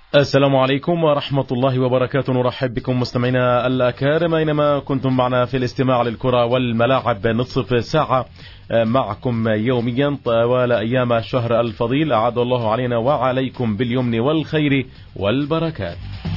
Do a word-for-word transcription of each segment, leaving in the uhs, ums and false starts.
السلام عليكم ورحمة الله وبركاته. نرحب بكم مستمعينا الأكارم أينما كنتم معنا في الاستماع للكرة والملاعب نصف ساعة معكم يوميا طوال أيام الشهر الفضيل. أعاد الله علينا وعليكم باليمن والخير والبركات.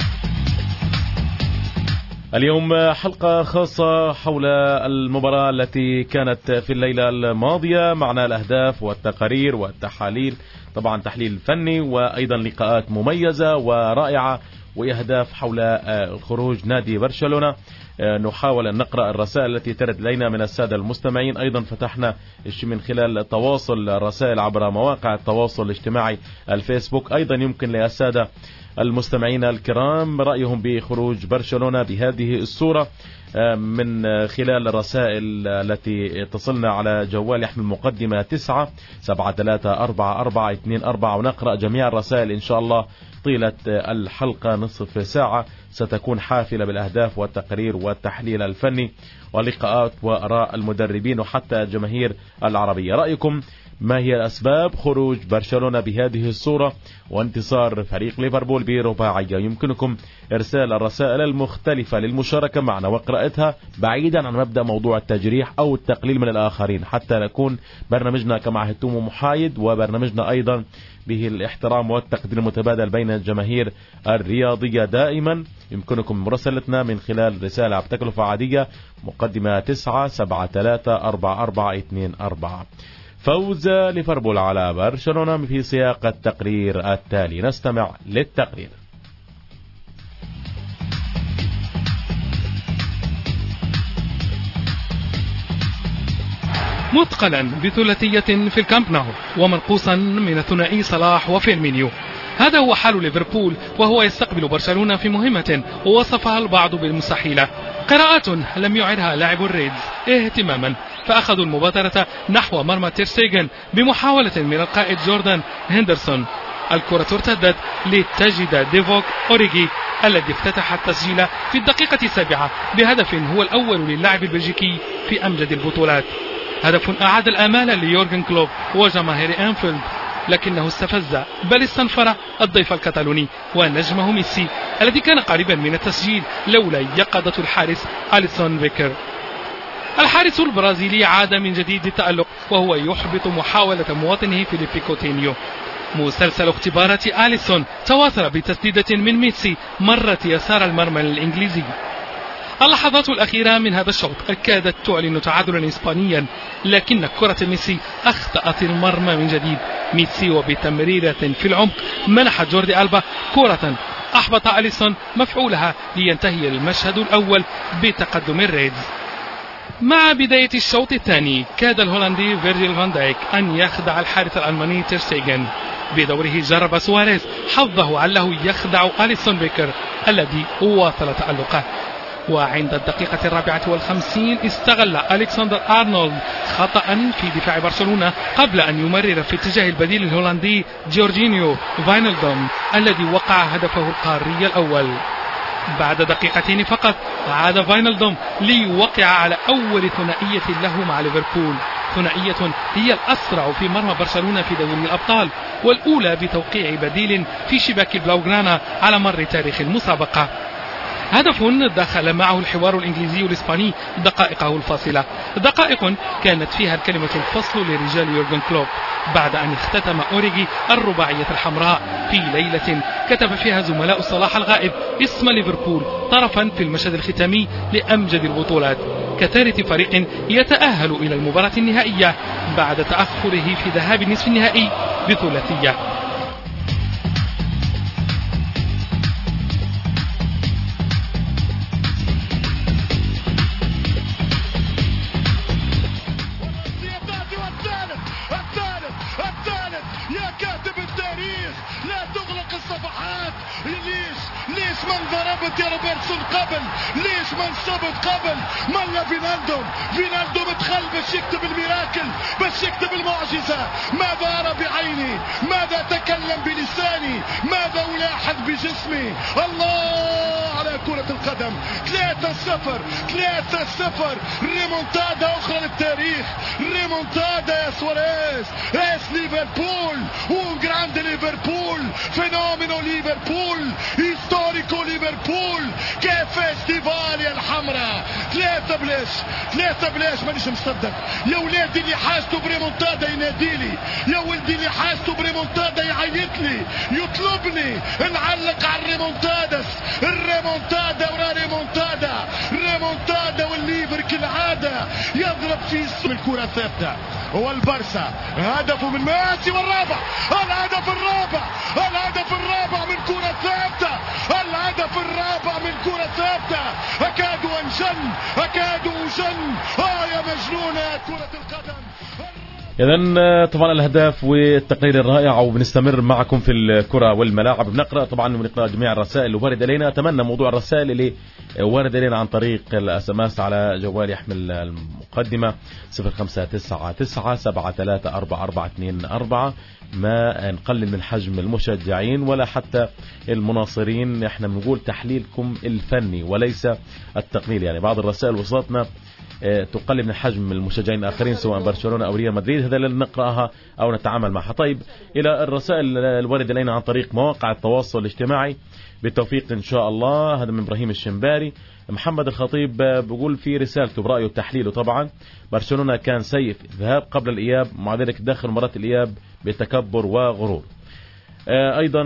اليوم حلقة خاصة حول المباراة التي كانت في الليلة الماضية، معنا الأهداف والتقارير والتحاليل، طبعا تحليل فني وأيضا لقاءات مميزة ورائعة وأهداف حول خروج نادي برشلونة. نحاول أن نقرأ الرسائل التي ترد إلينا من السادة المستمعين. أيضا فتحنا من خلال التواصل الرسائل عبر مواقع التواصل الاجتماعي الفيسبوك. أيضا يمكن للسادة المستمعين الكرام رأيهم بخروج برشلونة بهذه الصورة من خلال الرسائل التي تصلنا على جوال يحمل مقدمة تسعة سبعة ثلاثة أربعة أربعة اثنين أربعة، ونقرأ جميع الرسائل إن شاء الله طيلة الحلقة نصف ساعة. ستكون حافلة بالأهداف والتقرير والتحليل الفني ولقاءات وآراء المدربين وحتى الجماهير العربية. رأيكم ما هي الأسباب خروج برشلونة بهذه الصورة وانتصار فريق ليفربول برباعية؟ يمكنكم إرسال الرسائل المختلفة للمشاركة معنا وقراءتها بعيدا عن مبدأ موضوع التجريح أو التقليل من الآخرين، حتى نكون برنامجنا كما عهدتم محايد، وبرنامجنا أيضا به الاحترام والتقدير المتبادل بين الجماهير الرياضية. دائما يمكنكم مراسلتنا من خلال رسالة بتكلفة عادية مقدمة تسعة سبعة ثلاثة أربعة أربعة اثنين أربعة. فوز ليفربول على برشلونة في سياق التقرير التالي. نستمع للتقرير. مثقلا بثلاثية في الكامب نو ومنقوصا من الثنائي صلاح وفيرمينيو. هذا هو حال ليفربول وهو يستقبل برشلونة في مهمة وصفها البعض بالمستحيلة. قراءات لم يعرها لاعب الريدز اهتماما، فأخذوا المبادرة نحو مرمى تيرشتيغن بمحاولة من القائد جوردان هندرسون. الكرة ارتدت لتجد ديفوك أوريجي الذي افتتح التسجيل في الدقيقة السابعة بهدف هو الأول للاعب البلجيكي في أمجد البطولات. هدف أعاد الآمال ليورغن كلوب وجماهير أنفيلد، لكنه استفز بل استنفر الضيف الكتالوني ونجمه ميسي الذي كان قريبا من التسجيل لولا يقظة الحارس أليسون بيكر. الحارس البرازيلي عاد من جديد التألق وهو يحبط محاولة مواطنه فيليبي كوتينيو. مسلسل اختبارات أليسون تواصل بتسديدة من ميسي مرت يسار المرمى الإنجليزي. اللحظات الأخيرة من هذا الشوط كادت تعلن تعادلا إسبانيا، لكن كرة ميسي أخطأت المرمى من جديد. ميسي وبتمريرة في العمق منح جوردي ألبا كرة أحبط أليسون مفعولها لينتهي المشهد الأول بتقدم الريدز. مع بداية الشوط الثاني كاد الهولندي فيرجيل فان دايك أن يخدع الحارس الألماني تيرشتيغن. بدوره جرب سواريز حظه علّه يخدع أليسون بيكر الذي واصل تألقه. وعند الدقيقة الرابعة والخمسين استغل ألكسندر أرنولد خطأ في دفاع برشلونة قبل أن يمرر في اتجاه البديل الهولندي جورجينيو فاينالدوم الذي وقع هدفه القاري الأول. بعد دقيقتين فقط عاد فاينالدوم ليوقع على أول ثنائية له مع ليفربول، ثنائية هي الأسرع في مرمى برشلونة في دوري الأبطال والأولى بتوقيع بديل في شباك البلاوغرانا على مر تاريخ المسابقة. هدف دخل معه الحوار الإنجليزي والإسباني دقائقه الفاصلة، دقائق كانت فيها الكلمة الفصل لرجال يورغن كلوب بعد أن اختتم أوريجي الرباعية الحمراء في ليلة كتب فيها زملاء صلاح الغائب اسم ليفربول طرفا في المشهد الختامي لأمجد البطولات كثالث فريق يتأهل إلى المباراة النهائية بعد تأخره في ذهاب النصف النهائي بثلاثية. يا روبرتسون قبل، ليش ما انصبت قبل؟ ملا فينالدوم فينالدوم تخلبش يكتب الميراكل، بس يكتب المعجزة. ماذا أرى بعيني؟ ماذا تكلم بلساني؟ ماذا ألاحظ بجسمي؟ الله على كرة كرة القدم. ثلاثة صفر ثلاثة صفر ريمونتادا أخرى للتاريخ. ريمونتادا يا سواريز. اس ليفربول un grande ليفربول. فينومينو ليفربول. هيستوريكو ليفربول. كيف فيستيفال يا الحمراء. ثلاثة بلاش ثلاثة بلاش. مانيش مصدق يا ولادي اللي حاسته بريمونتادا يناديلي. يا ولدي اللي حاسته بريمونتادا يعيط لي يطلبني نعلق على الريمونتادس. الريمونتادا ورا ريمونتادا. ريمونتادا والليفر كالعادة يضرب في اسم الكرة الثابتة. والبرسا هدفه من ميسي والرابع. الهدف الرابع الهدف الرابع من كرة ثابتة. الهدف الرابع من كرة ثابتة. أكاد أنجن أكاد أنجن. آه يا مجنونة كرة القدم. إذن طبعا الأهداف والتقرير الرائع، وبنستمر معكم في الكرة والملاعب. بنقرأ طبعا بنقرأ جميع الرسائل اللي وارد إلينا. أتمنى موضوع الرسائل اللي وارد إلينا عن طريق الاس ام اس على جوال يحمل المقدمة صفر خمسة تسعة تسعة سبعة ثلاثة أربعة أربعة اثنين أربعة. ما نقلل من حجم المشجعين ولا حتى المناصرين، احنا بنقول تحليلكم الفني وليس التقليل. يعني بعض الرسائل وصلتنا تقلل من حجم المشجعين الآخرين سواء برشلونة أو ريال مدريد، هذا لن نقرأها أو نتعامل معها. طيب إلى الرسائل الواردة إلينا عن طريق مواقع التواصل الاجتماعي بالتوفيق إن شاء الله. هذا من إبراهيم الشنباري. محمد الخطيب بيقول في رسالته برأيه وتحليله طبعا: برشلونة كان سيء في الذهاب قبل الإياب، مع ذلك داخل مباراة الإياب بتكبر وغرور. أيضا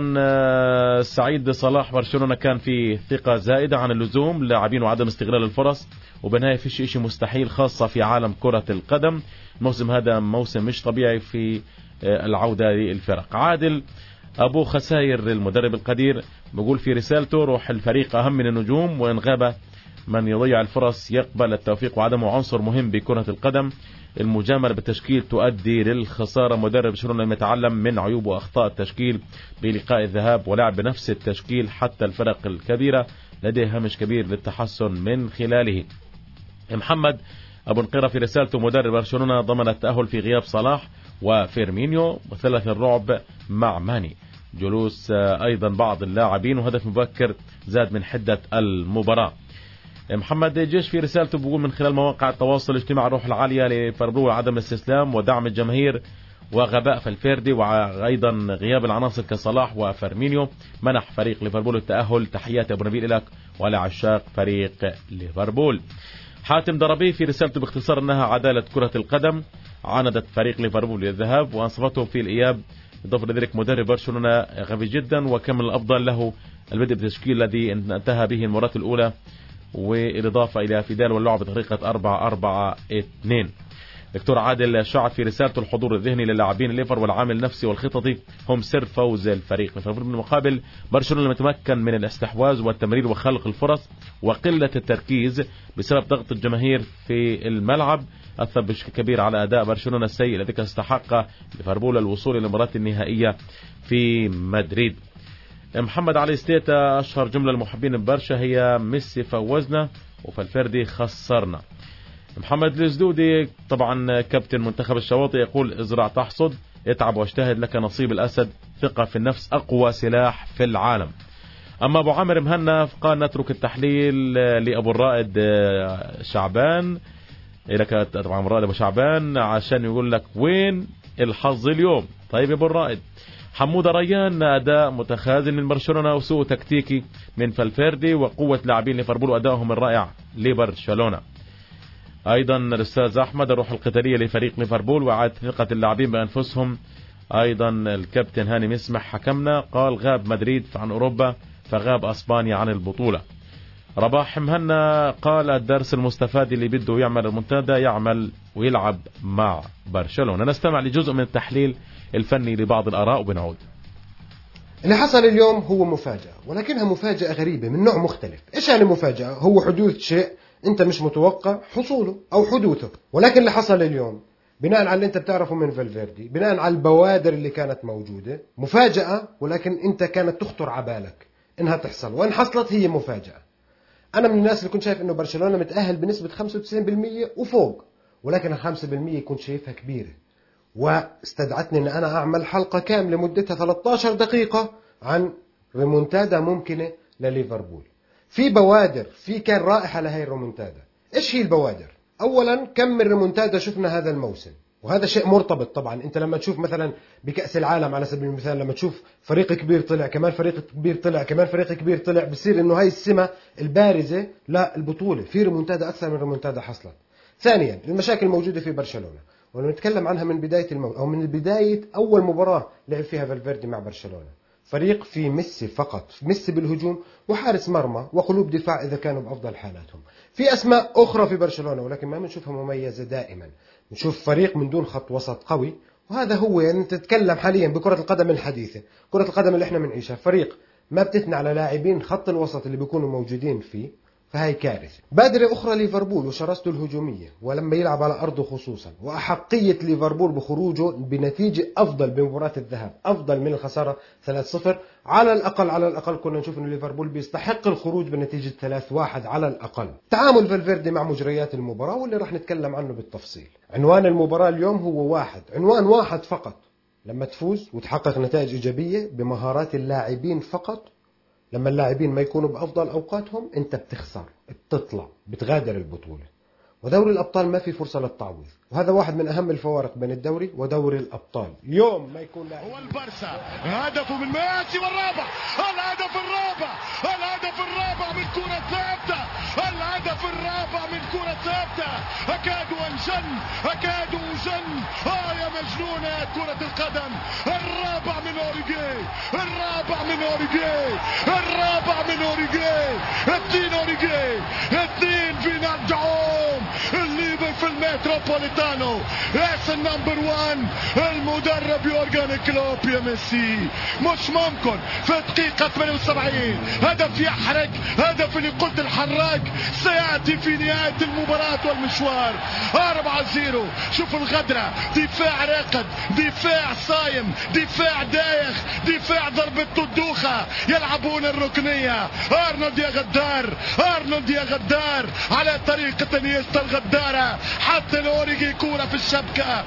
سعيد صلاح: برشلونة كان في ثقة زائدة عن اللزوم، لاعبين وعدم استغلال الفرص، وبالنهاية فيش شيء مستحيل خاصة في عالم كرة القدم. الموسم هذا موسم مش طبيعي في العودة للفرق. عادل أبو خساير المدرب القدير بيقول في رسالته: روح الفريق أهم من النجوم، وإن غاب من يضيع الفرص يقبل التوفيق وعدمه عنصر مهم بكرة القدم. المجاملة بالتشكيل تؤدي للخسارة. مدرب برشلونة لم يتعلم من عيوب وأخطاء التشكيل بلقاء الذهاب ولعب بنفس التشكيل. حتى الفرق الكبيرة لديه هامش كبير للتحسن من خلاله. محمد أبو نقيرة في رسالته: مدرب برشلونة ضمن التأهل في غياب صلاح وفيرمينيو وثلاث الرعب مع ماني. جلوس أيضا بعض اللاعبين وهدف مبكر زاد من حدة المباراة. محمد جيش في رسالته بيقول: من خلال مواقع التواصل الاجتماعي الروح العالية لفربول، عدم الاستسلام ودعم الجماهير وغباء فالفيردي، وأيضا غياب العناصر كصلاح وفيرمينيو منح فريق ليفربول التأهل. تحياتي أبو نبيل لك ولعشاق فريق ليفربول. حاتم دربي في رسالته باختصار أنها عدالة كرة القدم، عاندت فريق ليفربول للذهاب وأنصفته في الإياب. إضافة لذلك مدرب برشلونة غبي جدا، وكان من الأفضل له البدء بالتشكيل الذي انتهى به المباراة الأولى، والإضافة إلى فيدال واللعب بطريقة أربعة أربعة اثنين. دكتور عادل شعر في رسالته: الحضور الذهني للاعبين الليفر والعامل النفسي والخططي هم سر فوز الفريق. في المقابل برشلونة لم يتمكن من الاستحواذ والتمرير وخلق الفرص، وقلة التركيز بسبب ضغط الجماهير في الملعب أثر بشكل كبير على أداء برشلونة السيء الذي استحق ليفربول الوصول إلى المباراة النهائية في مدريد. محمد علي ستيتا: أشهر جملة المحبين ببرشا هي ميسي فوزنا وفالفيردي خسرنا. محمد الزدودي طبعا كابتن منتخب الشواطئ يقول: ازرع تحصد، اتعب واجتهد، لك نصيب الأسد، ثقة في النفس أقوى سلاح في العالم. أما أبو عامر مهنا فقال: نترك التحليل لأبو الرائد شعبان، لك طبعا الرائد أبو شعبان عشان يقول لك وين الحظ اليوم. طيب يا أبو الرائد. حمودة ريان: أداء متخاذل من برشلونة وسوء تكتيكي من فالفيردي، وقوة لاعبين ليفربول وأدائهم الرائع لبرشلونة. أيضا الأستاذ أحمد: الروح القتالية لفريق ليفربول وإعادة ثقة اللاعبين بأنفسهم. أيضا الكابتن هاني مسمح حكمنا قال: غاب مدريد عن أوروبا فغاب أسبانيا عن البطولة. رباح مهنا قال: الدرس المستفاد اللي بده يعمل المنتدى يعمل ويلعب مع برشلونة. نستمع لجزء من التحليل الفني لبعض الآراء وبنعود. اللي حصل اليوم هو مفاجأة، ولكنها مفاجأة غريبة من نوع مختلف. إيش يعني مفاجأة؟ هو حدوث شيء أنت مش متوقع حصوله أو حدوثه. ولكن اللي حصل اليوم بناء على اللي أنت بتعرفه من فالفيردي، بناء على البوادر اللي كانت موجودة، مفاجأة، ولكن أنت كانت تخطر عبالك إنها تحصل، وإن حصلت هي مفاجأة. أنا من الناس اللي كنت شايف إنه برشلونة متأهل بنسبة خمسة وتسعين بالمئة وفوق، ولكن الخمسة بالمئة كنت شايفها كبيرة، واستدعتني إن أنا أعمل حلقة كاملة مدتها ثلاثة عشر دقيقة عن ريمونتادا ممكنة لليفربول. في بوادر، في كان رائحة لهي الريمونتادا. إيش هي البوادر؟ أولا كم من ريمونتادا شفنا هذا الموسم، وهذا شيء مرتبط طبعا. أنت لما تشوف مثلا بكأس العالم على سبيل المثال، لما تشوف فريق كبير طلع كمان فريق كبير طلع كمان فريق كبير طلع، بصير إنه هاي السمة البارزة لا البطولة في ريمونتادا أكثر من ريمونتادا حصلت. ثانيا المشاكل الموجودة في برشلونة، ونتكلم عنها من بداية المو... أو من بداية أول مباراة لعب فيها فالفيردي مع برشلونة. فريق فيه ميسي فقط، ميسي بالهجوم وحارس مرمى وقلوب دفاع إذا كانوا بأفضل حالاتهم. في أسماء أخرى في برشلونة ولكن ما بنشوفها مميزة دائما. نشوف فريق من دون خط وسط قوي، وهذا هو يعني تتكلم حاليا بكرة القدم الحديثة، كرة القدم اللي احنا بنعيشها، فريق ما بتثنى على لاعبين خط الوسط اللي بيكونوا موجودين فيه، فهي كارثة. بادرة أخرى ليفربول وشراسته الهجومية، ولما يلعب على أرضه خصوصا، وأحقية ليفربول بخروجه بنتيجة أفضل بمباراة الذهاب، أفضل من الخسارة ثلاثة صفر على الأقل. على الأقل كنا نشوف إنه ليفربول بيستحق الخروج بنتيجة ثلاثة واحد على الأقل. تعامل فالفيردي مع مجريات المباراة واللي راح نتكلم عنه بالتفصيل. عنوان المباراة اليوم هو واحد، عنوان واحد فقط: لما تفوز وتحقق نتائج إيجابية بمهارات اللاعبين فقط، لما اللاعبين ما يكونوا بأفضل أوقاتهم أنت بتخسر، بتطلع، بتغادر البطولة. ودوري الأبطال ما في فرصة للتعويض، وهذا واحد من أهم الفوارق بين الدوري ودوري الأبطال. اليوم ما يكون لاعب. هو البرسا هدفه من ميسي والرابع، الهدف الرابع، الهدف الرابع من كرة ثابتة، الهدف الرابع من كرة ثابتة. أكاد أنجن، أكاد أنجن. آه يا مجنونة كرة القدم. الرابع من أوريجي، الرابع من أوريجي، الرابع من أوريجي. اثنين أوريجي، اثنين فينالدوم اللي في المتروبوليتانو. اس النمبر وان المدرب يورجن كلوب. يا ميسي مش ممكن في دقيقة ثمانية وسبعين هدف يحرق، هدف اللي قلت الحراق سيأتي في نهاية المباراة والمشوار. أربعة صفر. شوفوا الغدرة، دفاع راقد، دفاع صايم، دفاع دايخ، دفاع ضربة الدوخة، يلعبون الركنية. أرنولد يا غدار، أرنولد يا غدار على طريقة نيستا الغدارة، حتى الأوريجي كورة في الشبكة.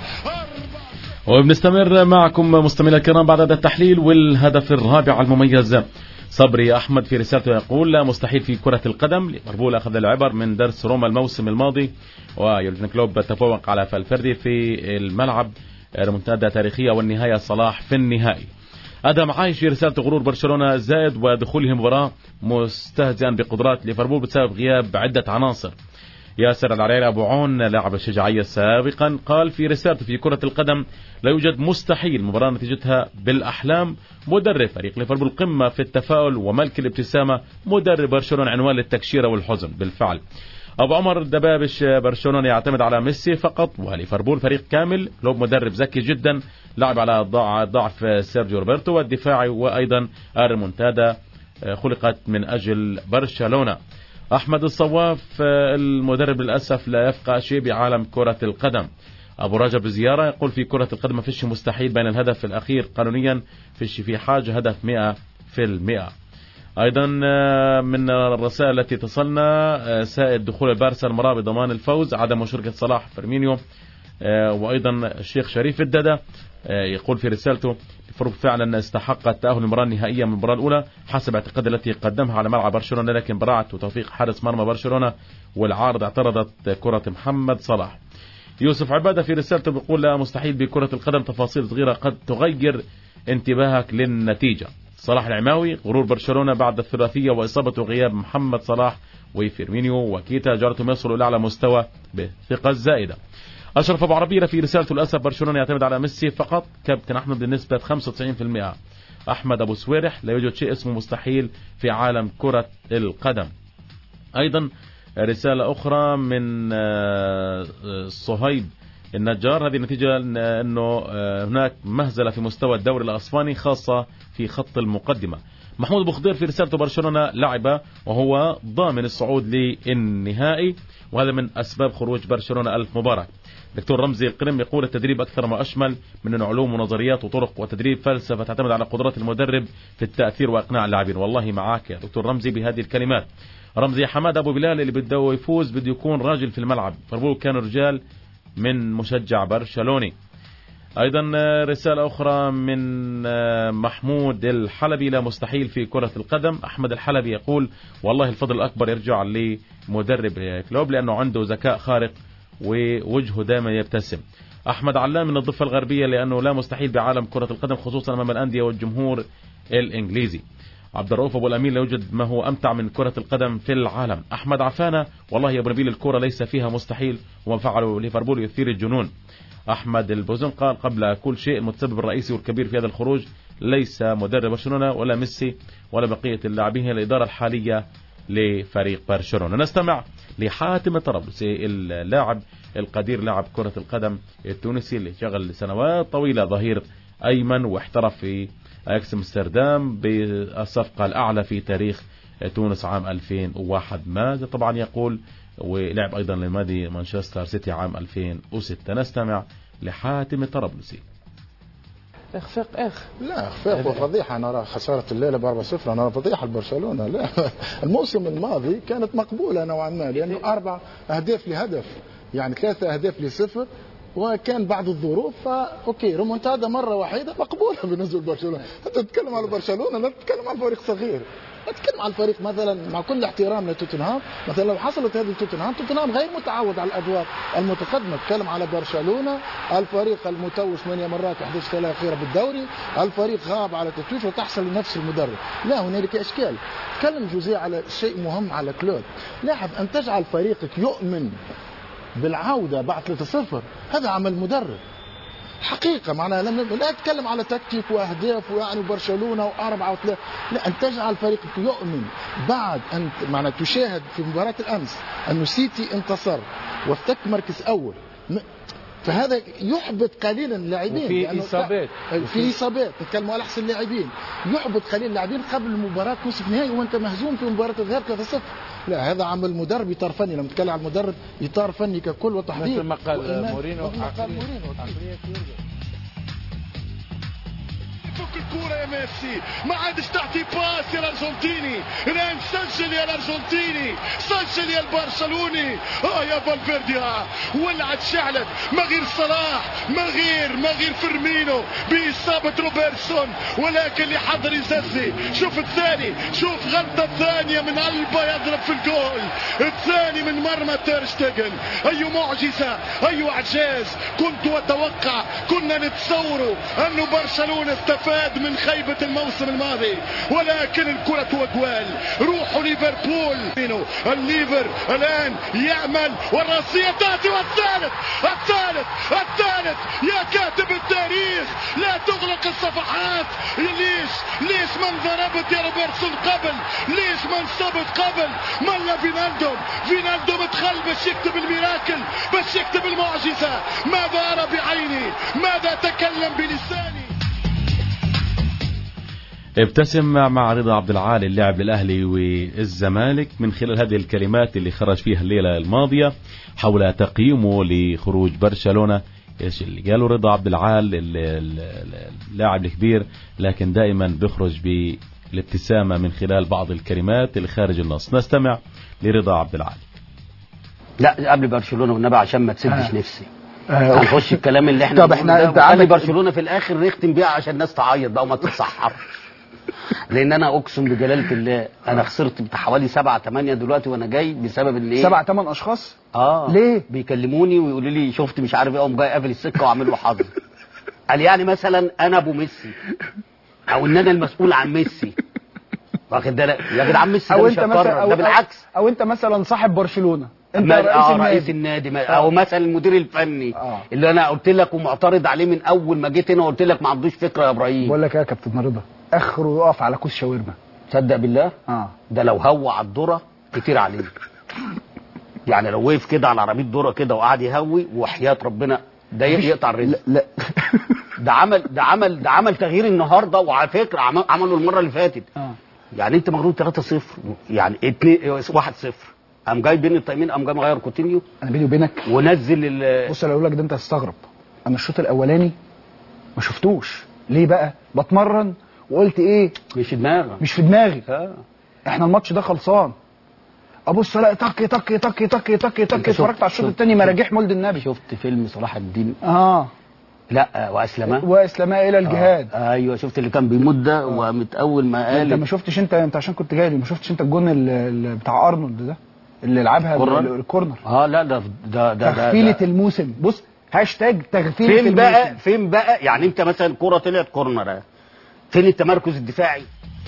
وبنستمر معكم مستمعينا الكرام بعد هذا التحليل. والهدف الرابع المميز صبري أحمد في رسالته يقول: لا مستحيل في كرة القدم. ليفربول أخذ العبر من درس روما الموسم الماضي، ويورجن كلوب تفوق على فالفيردي في الملعب. ريمونتادا تاريخية والنهاية صلاح في النهائي. أدم عايش في رسالة: غرور برشلونة زائد ودخوله مباراة مستهزئا بقدرات ليفربول بسبب غياب عدة عناصر. ياسر العريري أبو عون لاعب الشجاعية سابقا قال في رسالته: في كرة القدم لا يوجد مستحيل، مباراة نتيجتها بالأحلام. مدرب فريق ليفربول قمة في التفاؤل وملك الابتسامة، مدرب برشلونة عنوان للتكشيرة والحزن. بالفعل أبو عمر دبابش برشلونة يعتمد على ميسي فقط، وليفربول فريق كامل. كلوب مدرب ذكي جدا، لعب على ضعف سيرجيو روبرتو والدفاعي، وأيضا الريمونتادا خلقت من أجل برشلونة. أحمد الصواف المدرب للأسف لا يفقه شيء بعالم كرة القدم. أبو رجب زيارة يقول: في كرة القدم ما فيش مستحيل بين الهدف الأخير قانونيا فيش في حاجة هدف مئة في المئة. أيضا من الرسائل التي تصلنا: سائد دخول البارسا المباراة بضمان الفوز، عدم مشاركة صلاح فيرمينيو. وأيضا الشيخ شريف الددة يقول في رسالته: ليفربول فعلا استحق التأهل للمباراة النهائية من المباراة الأولى حسب اعتقاد التي قدمها على ملعب برشلونة، لكن براعة وتوفيق حارس مرمى برشلونة والعارض اعترضت كرة محمد صلاح. يوسف عبادة في رسالته بيقول: لا مستحيل بكرة القدم، تفاصيل صغيرة قد تغير انتباهك للنتيجة. صلاح العماوي: غرور برشلونة بعد الثلاثية وإصابة وغياب محمد صلاح وفيرمينيو وكيتا جعلتهم يصلوا لأعلى مستوى بالثقة الزائدة. أشرف أبو عربية في رسالته: للأسف برشلونة يعتمد على ميسي فقط، كابتن أحمد بنسبة خمسة وتسعين بالمئة. أحمد أبو سويرح: لا يوجد شيء اسمه مستحيل في عالم كرة القدم. أيضا رسالة أخرى من صهيب النجار: هذه النتيجة أنه هناك مهزلة في مستوى الدوري الأسباني خاصة في خط المقدمة. محمود أبو خضير في رسالته: برشلونة لعب وهو ضامن الصعود للنهائي، وهذا من أسباب خروج برشلونة ألف مباراة. دكتور رمزي القرم يقول: التدريب أكثر ما أشمل من أنه علوم ونظريات وطرق وتدريب فلسفة تعتمد على قدرات المدرب في التأثير وإقناع اللاعبين. والله معاك يا دكتور رمزي بهذه الكلمات. رمزي حماد أبو بلال: اللي بده يفوز بده يكون راجل في الملعب. ليفربول كانوا رجال من مشجع برشلوني. أيضا رسالة أخرى من محمود الحلبي: لا مستحيل في كرة القدم. أحمد الحلبي يقول: والله الفضل الأكبر يرجع لمدرب كلوب لأنه عنده ذكاء خارق ووجهه دائما يبتسم. أحمد علام من الضفة الغربية: لأنه لا مستحيل بعالم كرة القدم خصوصا أمام الأندية والجمهور الإنجليزي. عبد الرؤوف أبو الأمين: لا يوجد ما هو أمتع من كرة القدم في العالم. أحمد عفانة: والله يا أبو نبيل الكرة ليس فيها مستحيل، وما فعله ليفربول يثير الجنون. أحمد البوزن قال: قبل كل شيء المتسبب الرئيسي والكبير في هذا الخروج ليس مدرب برشلونة ولا ميسي ولا بقية اللاعبين، هي الإدارة الحالية لفريق برشلونة. نستمع لحاتم الطرابلسي اللاعب القدير لاعب كرة القدم التونسي اللي شغل سنوات طويلة ظهير أيمن واحترف في أياكس أمستردام بالصفقة الأعلى في تاريخ تونس عام ألفين وواحد. ماذا طبعا يقول؟ ولعب أيضا لنادي مانشستر سيتي عام ألفين وستة. نستمع لحاتم الطرابلسي. اخفاق اخ لا اخفاق وفضيحه. انا ارى خساره الليله ب أربعة صفر، انا فضيحه لبرشلونه. لا الموسم الماضي كانت مقبوله نوعا ما، لانه اربع اهداف لهدف، يعني ثلاثه اهداف لصفر، وكان بعض الظروف فا اوكي ريمونتادا مره واحده مقبوله بالنسبه لبرشلونه. انت تتكلم على برشلونه، لا تتكلم على فريق صغير، اتكلم على الفريق مثلا مع كل احترام لتوتنهام. مثلا لو حصلت هذه توتنهام، توتنهام غير متعود على الادوار المتقدمه. اتكلم على برشلونه، الفريق المتوج ثمانية مرات يحدث ثلاثه اخيره بالدوري، الفريق غاب على تتويج وتحصل لنفس المدرب. لا هنالك اشكال. تكلم جوزيه على شيء مهم على كلوب. لاحظ ان تجعل فريقك يؤمن بالعوده بعد ثلاثة صفر، هذا عمل مدرب حقيقة. معناها لما لا اتكلم على تكتيك واهداف ويعني برشلونة واربعة وثلاثة، لا، ان تجعل فريقك يؤمن بعد ان معناها تشاهد في مباراة الامس انه سيتي انتصر وافتك مركز اول، فهذا يحبط قليلا اللاعبين. في اصابات في اصابات نتكلم على احسن لاعبين، يحبط قليلا اللاعبين قبل المباراة نصف نهائي وانت مهزوم في مباراة الذهاب ثلاثة صفر. لا هذا عمل مدرب، اطار فني. لما نتكلم على المدرب اطار فني ككل وتحضير، مثل ما قال مورينو. فك الكورة يا ميسي، ما عادش تعطي باس يا الارجنتيني، الان سجل يا الارجنتيني، سجل يا البرشلوني. اه يا فالفيردي، اه ولعت شعلت، ما غير صلاح، ما غير ما غير فيرمينو باصابة روبرتسون، ولكن اللي حضر يززي. شوف الثاني، شوف غلطة ثانية من قلبه يضرب في الجول، الثاني من مرمى تير شتيجن. اي معجزة، اي اعجاز. كنت اتوقع، كنا نتصوروا انه برشلونة استفاد من خيبة الموسم الماضي، ولكن الكرة وجوال. روحوا ليفربول، الليفر الآن يعمل والرأسية تأتي، والثالث الثالث الثالث يا كاتب التاريخ، لا تغلق الصفحات. ليش ليش من ضربت يا روبرتسون قبل؟ ليش من صبت قبل؟ ملا فينالدوم فينالدوم دخل باش يكتب الميراكل، باش يكتب المعجزة. ماذا أرى بعيني؟ ماذا تكلم بلساني؟ ابتسم مع رضا عبد العال اللاعب للأهلي والزمالك من خلال هذه الكلمات اللي خرج فيها الليلة الماضية حول تقييمه لخروج برشلونة. ايش اللي قاله رضا عبد العال اللاعب الكبير، لكن دائما بيخرج بالابتسامة من خلال بعض الكلمات اللي خارج النص. نستمع لرضا عبد العال. لا قبل برشلونة والنبي عشان ما تسدش آه. نفسي آه. هنخش الكلام اللي احنا طب احنا قبل برشلونة في الاخر نختم بيها عشان الناس تعيط بقى وما تتصحر. لان انا اقسم بجلالة الله انا خسرت بتاع حوالي سبعة ثمانية دلوقتي وانا جاي بسبب ان ايه سبعة ثمان اشخاص. اه ليه بيكلموني ويقولوا لي شفت مش عارف ايه، اقوم جاي قافل السكه واعمل له حظر. قال يعني مثلا انا ابو ميسي او ان انا المسؤول عن ميسي، واخد بالك يا جدعان؟ ميسي ده مش هيقرر، ده بالعكس. او انت مثلا صاحب برشلونة، انت رئيس, آه النادي. رئيس النادي او مثلا المدير الفني آه. اللي انا قلت لك ومعترض عليه من اول ما جيت هنا وقلت لك ما عندوش فكره يا ابراهيم. بقول لك ايه يا كابتن رضا، اخره يقف على كوس شاورما. تصدق بالله اه ده لو هوى على الذره كتير عليه. يعني لو وقف كده على عربيه ذره كده وقعد يهوي وحياه ربنا ده يقطع الرزق. لا, لا. ده عمل ده عمل ده عمل تغيير النهارده، وعلى فكره عمله المره اللي فاتت. اه يعني انت مغلوب ثلاثة صفر يعني اتنين واحد صفر، قام جاي بين الطيمين، قام جاي مغير كوتينيو. انا بيني وبينك ونزل ال بص انا اقول لك ده انت هتستغرب، انا الشوط الاولاني ما شفتوش. ليه بقى؟ بتمرن وقلت ايه مش في دماغي مش في دماغي اه احنا الماتش ده خلصان. ابص الاقي طك طك طك طك طك طك اتفرجت على الشوط الثاني مراجيح مولد النبي. شفت فيلم صلاح الدين اه لا واسلماء واسلماء الى الجهاد. آه. ايوه شفت اللي كان بيمد ده ومت اول ما قال. انت ما شفتش انت انت عشان كنت جاي ما شفتش انت الجون اللي بتاع ارنولد ده اللي لعبها الكورنر. اه لا ده ده ده تغفيله الموسم. بص هاشتاج تغفيله فين الموسم. بقى فين بقى يعني انت مثلا كرة طلعت كورنر فين التمركز الدفاعي؟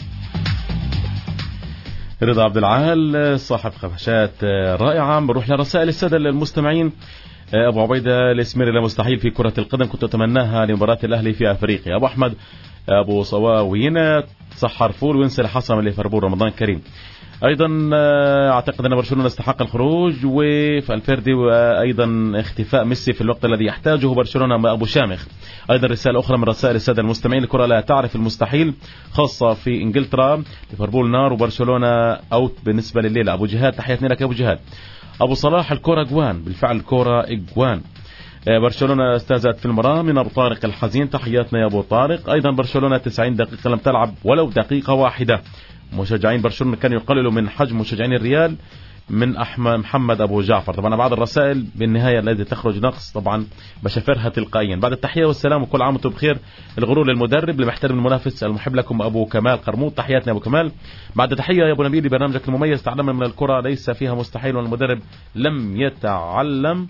رضا عبد العال صاحب خفشات رائعة. بنروح لرسائل السادة المستمعين. أبو عبيدة الإسميري لا مستحيل في كرة القدم كنت أتمناها لمباراة الأهلي في أفريقيا. أبو أحمد أبو صواوينا سحر فول وينسى الحصى من ليفربول رمضان كريم. أيضا أعتقد أن برشلونة استحق الخروج وفالفيردي وأيضا اختفاء ميسي في الوقت الذي يحتاجه برشلونة مع أبو شامخ. أيضا رسالة أخرى من رسائل السادة المستمعين. الكرة لا تعرف المستحيل خاصة في إنجلترا. ليفربول نار وبرشلونة أوت بالنسبة لليلة. أبو جهاد تحياتنا لك يا أبو جهاد. أبو صلاح الكرة إجوان بالفعل الكرة إجوان. برشلونة استاذت في المرام من أبو طارق الحزين تحياتنا يا أبو طارق. أيضا برشلونة تسعين دقيقة لم تلعب ولو دقيقة واحدة. مشجعين برشلونة كانوا يقللوا من حجم مشجعين الريال من أحمد محمد أبو جعفر. طبعا بعض الرسائل بالنهاية التي تخرج نقص طبعا بشفرها تلقائيا. بعد التحية والسلام وكل عام وانتم بخير. الغرور للمدرب لمحترم المنافس المحب لكم أبو كمال قرموط تحياتنا أبو كمال. بعد تحية يا أبو نبيل لبرنامجك المميز. تعلمنا من الكرة ليس فيها مستحيل والمدرب لم يتعلم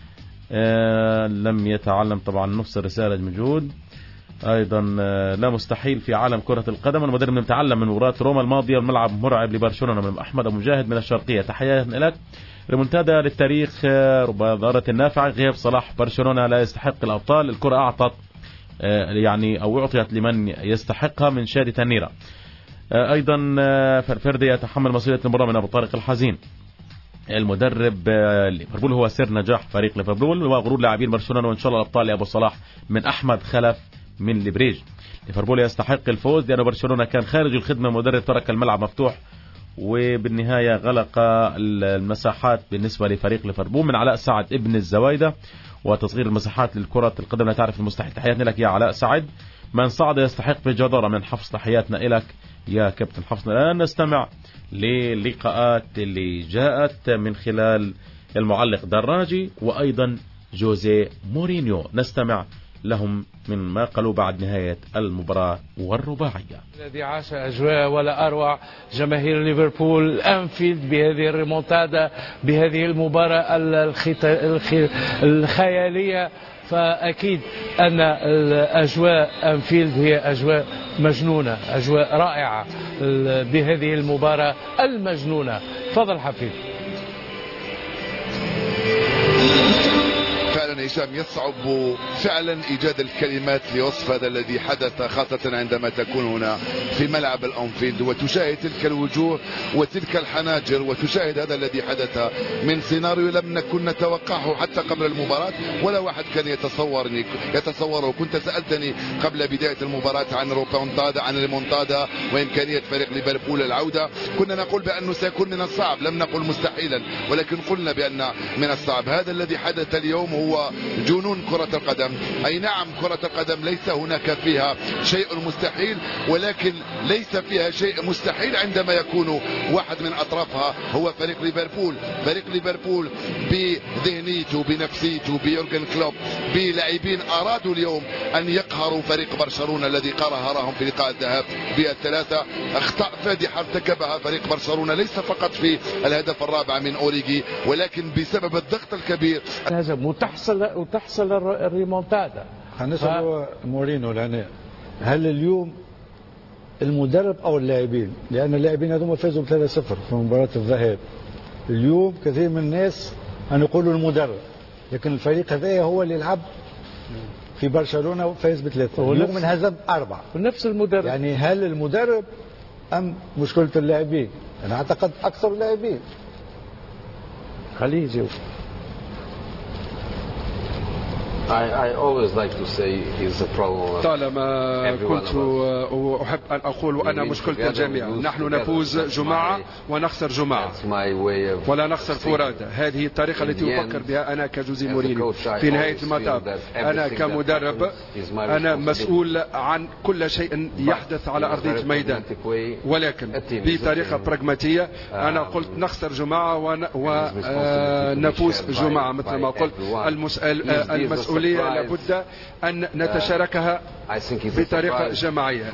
آه لم يتعلم. طبعا نفس الرسالة موجود. أيضا لا مستحيل في عالم كرة القدم. المدرب نتعلم من مباراة روما الماضية والملعب مرعب لبرشلونة. من أحمد أبو مجاهد من الشرقية تحياتنا لك. ريمونتادا للتاريخ ربما ضارة النافعة. غياب صلاح برشلونة لا يستحق الأبطال. الكرة أعطت يعني أو أعطيت لمن يستحقها من شادي تنيرة. أيضا فالفردي يتحمل مسؤولية المباراة من أبو طارق الحزين. المدرب ليفربول هو سر نجاح فريق ليفربول وغرور لاعبين برشلونة وإن شاء الله الأبطال لأبو صلاح. من أحمد خلف من لبريج. ليفربول يستحق الفوز لأن برشلونة كان خارج الخدمة. المدرب ترك الملعب مفتوح وبالنهاية غلق المساحات بالنسبة لفريق ليفربول. من علاء سعد ابن الزوايدة وتصغير المساحات للكرة القدم لا تعرف المستحيل تحياتنا لك يا علاء سعد. من صعد يستحق بجدارة من حفص تحياتنا لك يا كابتن حفص. الآن نستمع للقاءات اللي جاءت من خلال المعلق دراجي وأيضا جوزيه مورينيو. نستمع لهم من ما قالوا بعد نهاية المباراة والرباعية. الذي عاش أجواء ولا أروع جماهير ليفربول أنفيلد بهذه الريمونتادا بهذه المباراة الخيالية. فأكيد أن الأجواء أنفيلد هي أجواء مجنونة أجواء رائعة بهذه المباراة المجنونة. فضل حفيظ. فعلا هشام يصعب فعلا ايجاد الكلمات لوصف هذا الذي حدث خاصة عندما تكون هنا في ملعب الأنفيلد وتشاهد تلك الوجوه وتلك الحناجر وتشاهد هذا الذي حدث من سيناريو لم نكن نتوقعه حتى قبل المباراة ولا واحد كان يتصورني يتصوره. كنت سألتني قبل بداية المباراة عن روبونتادا عن المونتادا وإمكانية فريق ليفربول العودة. كنا نقول بأنه سيكون من الصعب لم نقل مستحيلا ولكن قلنا بأن من الصعب. هذا الذي حدث اليوم هو جنون كرة القدم. أي نعم كرة القدم ليس هناك فيها شيء مستحيل ولكن ليس فيها شيء مستحيل عندما يكون واحد من أطرافها هو فريق ليفربول. فريق ليفربول بذهنيته بنفسيته بيورجن كلوب بلاعبين أرادوا اليوم أن يقهروا فريق برشلونة الذي قهرهم في لقاء الذهاب بالثلاثة. أخطاء فادحة ارتكبها فريق برشلونة ليس فقط في الهدف الرابع من أوريجي ولكن بسبب الضغط الكبير. وتحصل وتحصل الريمونتادا. هنسأل مورينو العناء هل اليوم المدرب او اللاعبين لان اللاعبين هذول فازوا ب ثلاثة صفر في مباراة الذهاب. اليوم كثير من الناس أن يقولوا المدرب لكن الفريق هذا هو اللي لعب في برشلونة وفاز بثلاثة اليوم انهزم أربعة ونفس المدرب. يعني هل المدرب أم مشكلة اللاعبين؟ أنا أعتقد أكثر اللاعبين. خليه يجاوب. I, I always like to say is a problem. طالما كنت أحب أن أقول وأنا مشكلة الجميع. نحن نفوز جماعة ونخسر جماعة ولا نخسر فرادى. هذه الطريقة التي أفكر بها أنا كجوزي مورينيو. في نهاية المطاف أنا كمدرب أنا مسؤول عن كل شيء يحدث على أرضية الميدان ولكن بطريقة براغماتية. أنا قلت نخسر جماعة ونفوز جماعة مثل ما قلت. المسؤول مسؤولية لابد أن نتشاركها بطريقة جماعية.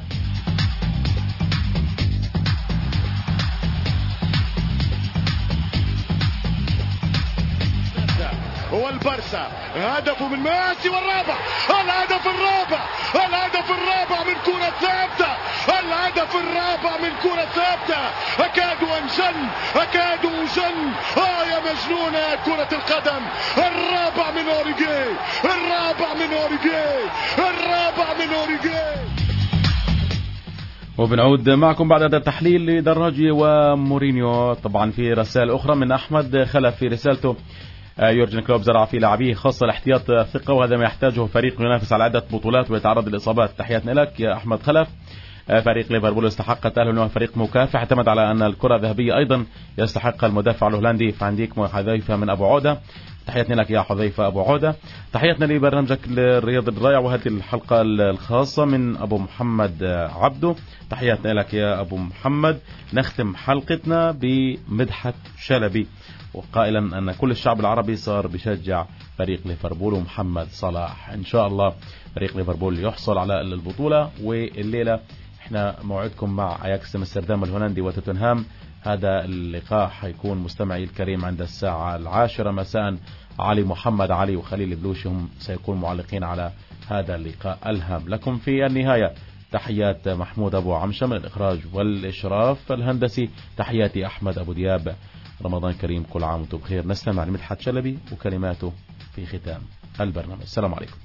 هو البرسا هدفه من ميسي والرابع، الهدف الرابع، الهدف الرابع من كرة ثابتة، الهدف الرابع من كرة ثابتة. أكاد أنجن أكاد أنجن آه يا مجنون يا كرة القدم. الرابع من أوريجي، الرابع من أوريجي، الرابع من أوريجي. وبنعود معكم بعد هذا التحليل لدراجي ومورينيو. طبعا في رسائل أخرى من أحمد خلف في رسالته: يورجن كلوب زرع في لاعبيه خاصة الاحتياط ثقة، وهذا ما يحتاجه فريق ينافس على عدة بطولات ويتعرض للإصابات. تحياتنا لك يا أحمد خلف. فريق ليفربول يستحق التأهل لأنه فريق مكافح، اعتمد على أن الكرة الذهبية أيضا يستحق المدافع الهولندي فانديك حذيفة من أبو عودة. تحياتنا لك يا حذيفة أبو عودة. تحياتنا لبرنامجك الرياضي الرائع وهذه الحلقة الخاصة من أبو محمد عبده. تحياتنا لك يا أبو محمد. نختم حلقتنا بمدحت شلبي وقائلا أن كل الشعب العربي صار بيشجع فريق ليفربول ومحمد صلاح. إن شاء الله فريق ليفربول يحصل على البطولة. والليلة احنا موعدكم مع اياكس امستردام الهولندي وتوتنهام. هذا اللقاء حيكون مستمعي الكريم عند الساعة العاشرة مساء. علي محمد علي وخليل بلوشي هم سيكون معلقين على هذا اللقاء الهام. لكم في النهاية تحيات محمود أبو عمشة من الإخراج والإشراف الهندسي. تحياتي أحمد أبو دياب. رمضان كريم، كل عام وانتم بخير. نستمع لمدحت شلبي وكلماته في ختام البرنامج. السلام عليكم.